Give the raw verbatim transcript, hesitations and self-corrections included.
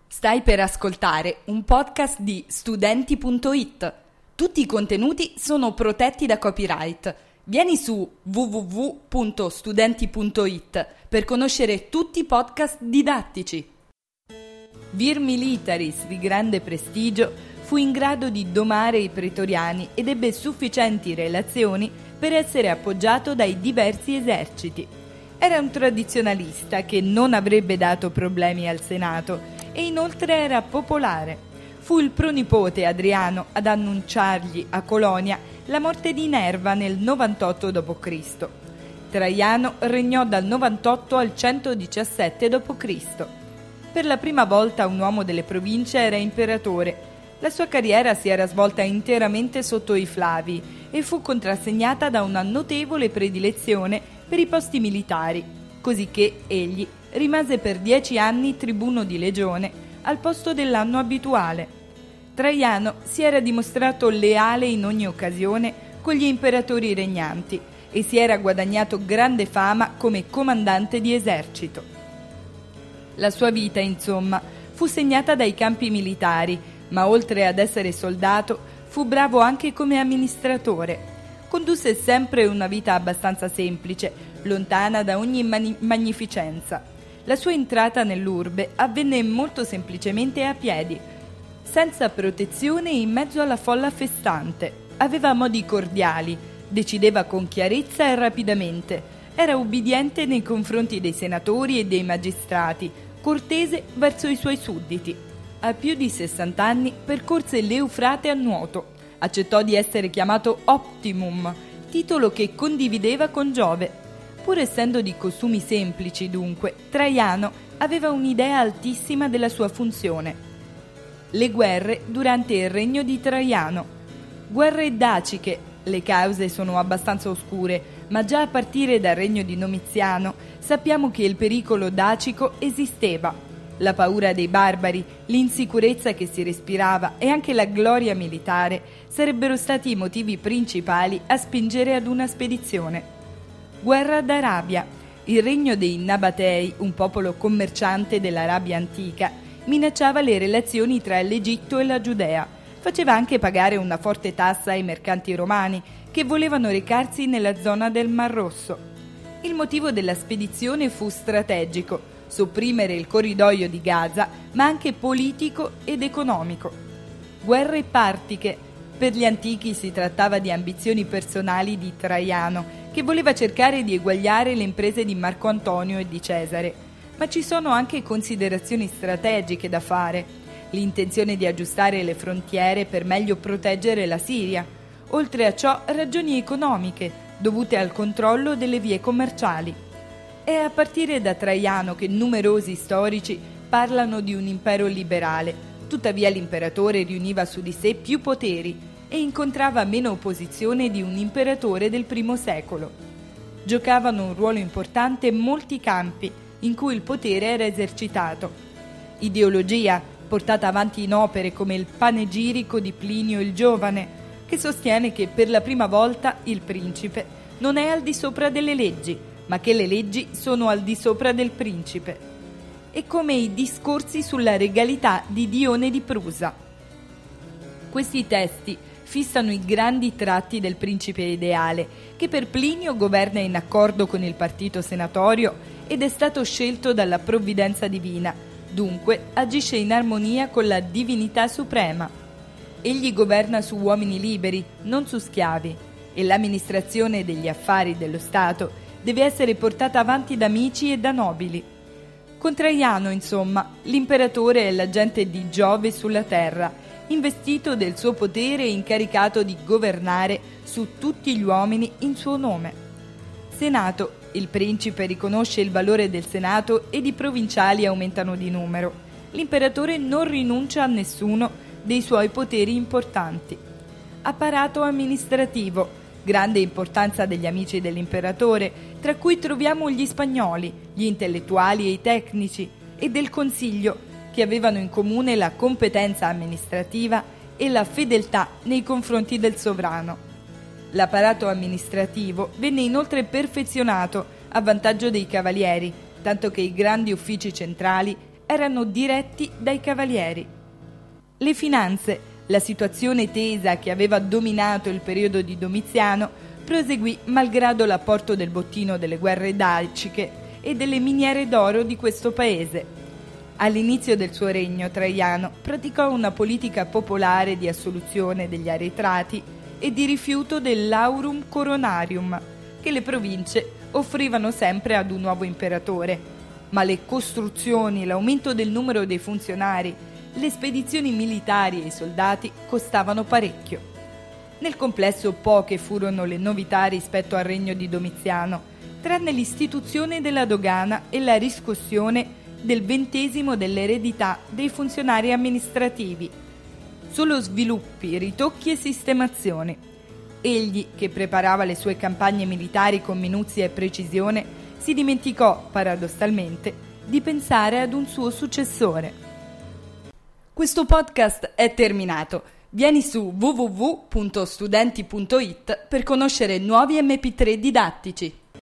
Stai per ascoltare un podcast di studenti punto it. Tutti i contenuti sono protetti da copyright. Vieni su w w w punto studenti punto it per conoscere tutti i podcast didattici. Vir Militaris, di grande prestigio, fu in grado di domare i pretoriani ed ebbe sufficienti relazioni per essere appoggiato dai diversi eserciti. Era un tradizionalista che non avrebbe dato problemi al Senato e inoltre era popolare. Fu il pronipote Adriano ad annunciargli a Colonia la morte di Nerva nel novantotto dopo Cristo Traiano regnò dal novantotto al centodiciassette dopo Cristo Per la prima volta un uomo delle province era imperatore. La sua carriera si era svolta interamente sotto i Flavi e fu contrassegnata da una notevole predilezione per i posti militari, cosicché egli rimase per dieci anni tribuno di legione al posto dell'anno abituale. Traiano si era dimostrato leale in ogni occasione con gli imperatori regnanti e si era guadagnato grande fama come comandante di esercito. La sua vita, insomma, fu segnata dai campi militari, ma oltre ad essere soldato, fu bravo anche come amministratore. Condusse sempre una vita abbastanza semplice, lontana da ogni mani- magnificenza. La sua entrata nell'urbe avvenne molto semplicemente a piedi, senza protezione e in mezzo alla folla festante. Aveva modi cordiali, decideva con chiarezza e rapidamente, era ubbidiente nei confronti dei senatori e dei magistrati, cortese verso i suoi sudditi. A più di sessanta anni percorse l'Eufrate a nuoto, accettò di essere chiamato Optimum, titolo che condivideva con Giove. Pur essendo di costumi semplici, dunque, Traiano aveva un'idea altissima della sua funzione. Le guerre durante il regno di Traiano. Guerre daciche, le cause sono abbastanza oscure, ma già a partire dal regno di Domiziano sappiamo che il pericolo dacico esisteva. La paura dei barbari, l'insicurezza che si respirava e anche la gloria militare sarebbero stati i motivi principali a spingere ad una spedizione. Guerra d'Arabia. Il regno dei Nabatei, un popolo commerciante dell'Arabia antica, minacciava le relazioni tra l'Egitto e la Giudea. Faceva anche pagare una forte tassa ai mercanti romani che volevano recarsi nella zona del Mar Rosso. Il motivo della spedizione fu strategico, sopprimere il corridoio di Gaza, ma anche politico ed economico. Guerre partiche. Per gli antichi si trattava di ambizioni personali di Traiano, che voleva cercare di eguagliare le imprese di Marco Antonio e di Cesare. Ma ci sono anche considerazioni strategiche da fare. L'intenzione di aggiustare le frontiere per meglio proteggere la Siria. Oltre a ciò, ragioni economiche, dovute al controllo delle vie commerciali. È a partire da Traiano che numerosi storici parlano di un impero liberale. Tuttavia l'imperatore riuniva su di sé più poteri e incontrava meno opposizione di un imperatore del primo secolo. Giocavano un ruolo importante molti campi in cui il potere era esercitato. Ideologia, portata avanti in opere come il Panegirico di Plinio il Giovane, che sostiene che per la prima volta il principe non è al di sopra delle leggi, ma che le leggi sono al di sopra del principe. E come i discorsi sulla regalità di Dione di Prusa. Questi testi fissano i grandi tratti del principe ideale, che per Plinio governa in accordo con il partito senatorio ed è stato scelto dalla provvidenza divina, dunque agisce in armonia con la divinità suprema. Egli governa su uomini liberi, non su schiavi, e l'amministrazione degli affari dello Stato deve essere portata avanti da amici e da nobili. Con Traiano, insomma, l'imperatore è l'agente di Giove sulla terra, investito del suo potere e incaricato di governare su tutti gli uomini in suo nome. Senato. Il principe riconosce il valore del Senato ed i provinciali aumentano di numero. L'imperatore non rinuncia a nessuno dei suoi poteri importanti. Apparato amministrativo. Grande importanza degli amici dell'imperatore, tra cui troviamo gli spagnoli, gli intellettuali e i tecnici, e del Consiglio, che avevano in comune la competenza amministrativa e la fedeltà nei confronti del sovrano. L'apparato amministrativo venne inoltre perfezionato a vantaggio dei cavalieri, tanto che i grandi uffici centrali erano diretti dai cavalieri. Le finanze, la situazione tesa che aveva dominato il periodo di Domiziano, proseguì malgrado l'apporto del bottino delle guerre daciche e delle miniere d'oro di questo paese. All'inizio del suo regno Traiano praticò una politica popolare di assoluzione degli aretrati e di rifiuto dell'aurum coronarium, che le province offrivano sempre ad un nuovo imperatore, ma le costruzioni, l'aumento del numero dei funzionari, le spedizioni militari e i soldati costavano parecchio. Nel complesso poche furono le novità rispetto al regno di Domiziano, tranne l'istituzione della dogana e la riscossione del ventesimo dell'eredità dei funzionari amministrativi. Solo sviluppi, ritocchi e sistemazioni. Egli, che preparava le sue campagne militari con minuzia e precisione, si dimenticò, paradossalmente, di pensare ad un suo successore. Questo podcast è terminato. Vieni su w w w punto studenti punto i t per conoscere nuovi emme pi tre didattici.